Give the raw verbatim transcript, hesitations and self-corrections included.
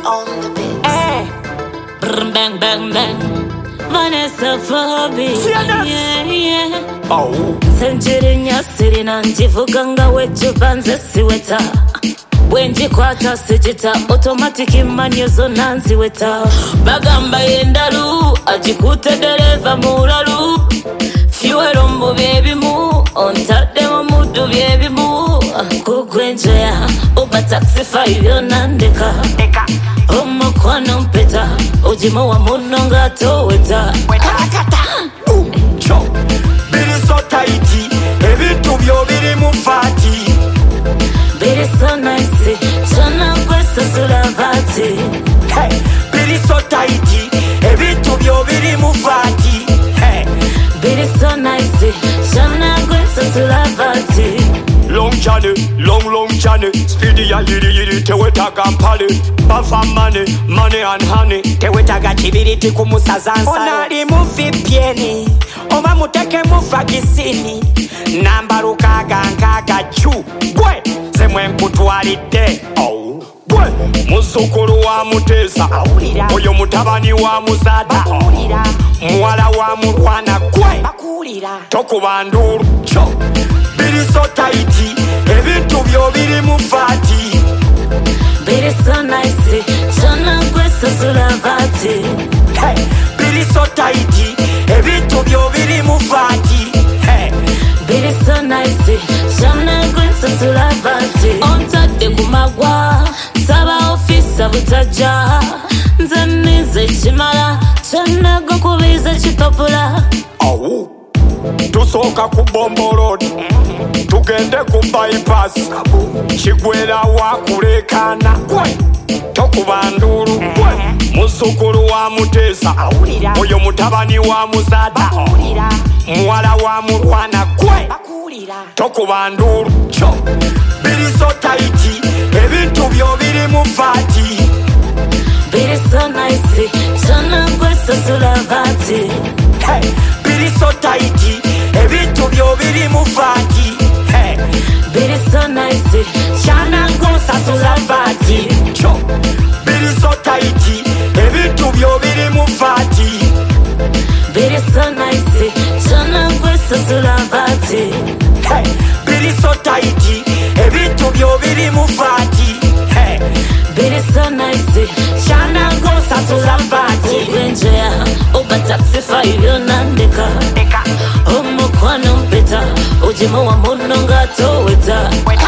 on the beat. Hey. Brr, bang, bang, bang. Vanessa Fabi. Yeah, yeah. Oh. Senjirinya sirina njivuga nga wechupa nze siweta. Bwenjikwata sijita automatic manyo zonna nziweta. Bagamba yendalu ajikute dereva mulalu. Fiwero mbu byebimu ontaddemu muddu byebimu. Kugwenjoya uba taxify byonna ndeka. Omukwano mpeta ojimo wa muno nga toweta. Cho biri so tighty ebintu byo biri mu fati. Biri so nice chana kwesa sulavati. Hey, biri so tighty ebintu byo biri mu fati. Hey, biri so nice chana kwesa sulavati. Long journey, long long journey. Speedy ya yiri yiri tewetaga mpale. Bafa money, money and honey. Tewetaga kibiriti kumusaza nsalo. Onali mu V P N oba muteke mu vagisini. Namba lukaga nkaga chu. Gwe semwe nkutwalidde. Oh. Gwe muzukulu wa Mutesa. Oyo mutabani wa Muzada. Muwala wa Mulwana. Gwe tokuba nduru. Cho biri so tighty ebintu byo biri mu fati. Biri so nice chana kwesa sulavati. Hey, biri so tighty ebintu byo biri mu fati. Hey, biri so nice chana kwesa sulavati. Ontadde kumagwa saba ofisa butaja. Nze nize chimala chana gokubiza chipapula. oh. Tusoka ku Bombo Road tugende ku bypass. Kigwera wa kulekana. Gwe tokuba nduru. Gwe muzukulu wa Mutesa. Oyo mutabani wa Muzada. Muwala wa Mulwana. Gwe tokuba nduru. Cho biri so tighty ebintu byo biri mu fati. Biri so nice chana kwesa sulavati. Hey, biri so tighty ebintu byo biri mu fati. Hey, biri so nice chana kwesa sulavati. cho biri so tighty ebintu byo biri mu fati. Biri so nice chana kwesa sulavati. Hey, biri so tighty ebintu byo biri mu fati. Hey, biri so nice chana kwesa sulavati. Kugwenjoya uba taxify byonna ndeka. Omukwano mpeta ojimo wa muno nga toweta.